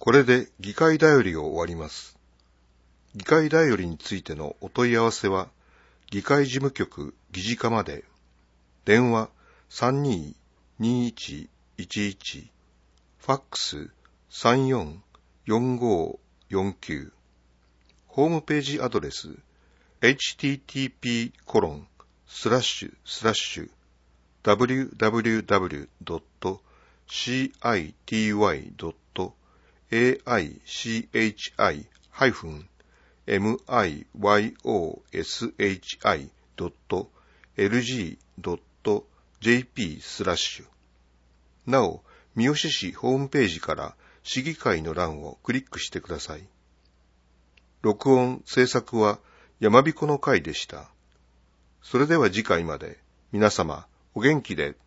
これで議会だよりを終わります。議会だよりについてのお問い合わせは、議会事務局議事課まで。電話32-2111、ファックス344549、ホームページアドレス http://www.cityy.aich-myc.lg.jp/ なお、三好市ホームページから市議会の欄をクリックしてください。録音・制作は山彦の会でした。それでは次回まで皆様お元気で。